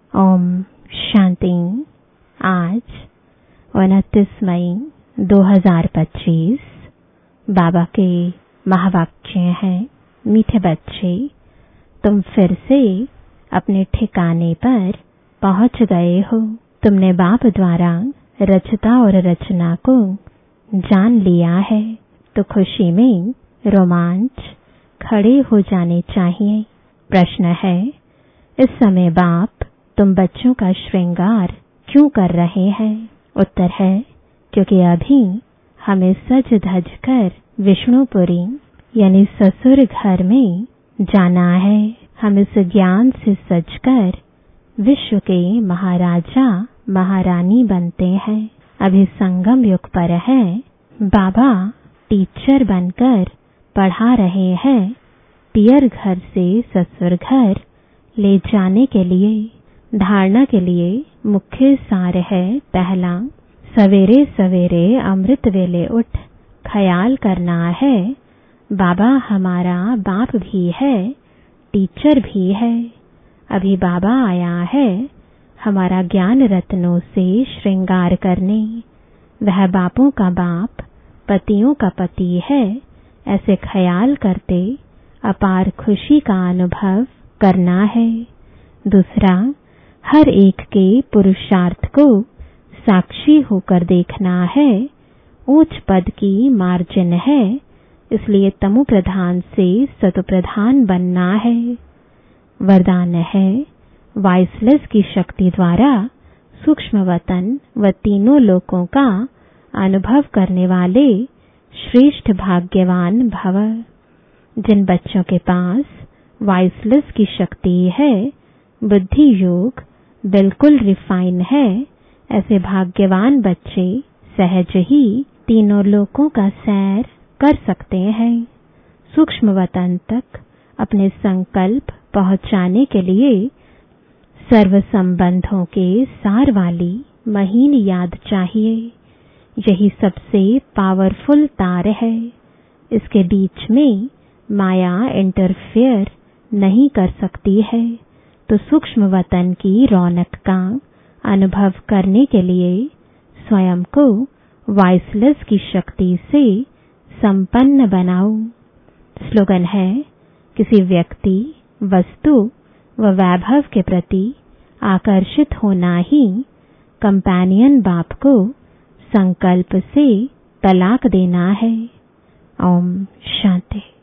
ओम शांति। आज 29 मई 2025 बाबा के महावाक्य हैं, मीठे बच्चे, तुम फिर से अपने ठिकाने पर पहुंच गए हो। तुमने बाप द्वारा रचता और रचना को जान लिया है, तो खुशी में रोमांच खड़े हो जाने चाहिए। प्रश्न है, इस समय बाप तुम बच्चों का श्रृंगार क्यों कर रहे हैं? उत्तर है, क्योंकि अभी हमें सज धज कर विष्णुपुरी यानी ससुर घर में जाना है। हम इस ज्ञान से सजकर विश्व के महाराजा महारानी बनते हैं। अभी संगम युग पर है। बाबा टीचर बनकर पढ़ा रहे हैं, पियर घर से ससुर घर ले जाने के लिए। धारणा के लिए मुख्य सार है, पहला, सवेरे सवेरे अमृत वेले उठ ख्याल करना है, बाबा हमारा बाप भी है, टीचर भी है। अभी बाबा आया है हमारा ज्ञान रत्नों से श्रृंगार करने। वह बापों का बाप, पतियों का पति है, ऐसे ख्याल करते अपार खुशी का अनुभव करना है। दूसरा, हर एक के पुरुषार्थ को साक्षी होकर देखना है। ऊंच पद की मार्जिन है, इसलिए तमो प्रधान से सतो प्रधान बनना है। वरदान है, वाइसलेस की शक्ति द्वारा सूक्ष्म वतन व तीनों लोकों का अनुभव करने वाले श्रेष्ठ भाग्यवान भव। जिन बच्चों के पास वाइसलेस की शक्ति है, बुद्धि योग बिल्कुल रिफाइन है, ऐसे भाग्यवान बच्चे सहज ही तीनों लोकों का सैर कर सकते हैं। सूक्ष्म वतन तक अपने संकल्प पहुंचाने के लिए सर्व संबंधों के सार वाली महीन याद चाहिए। यही सबसे पावरफुल तार है। इसके बीच में माया इंटरफेयर नहीं कर सकती है। तो सूक्ष्म वतन की रौनक का अनुभव करने के लिए स्वयं को वाइसलेस की शक्ति से संपन्न बनाओ। स्लोगन है, किसी व्यक्ति, वस्तु व वैभव के प्रति आकर्षित होना ही कंपेनियन बाप को संकल्प से तलाक देना है। ओम शांति।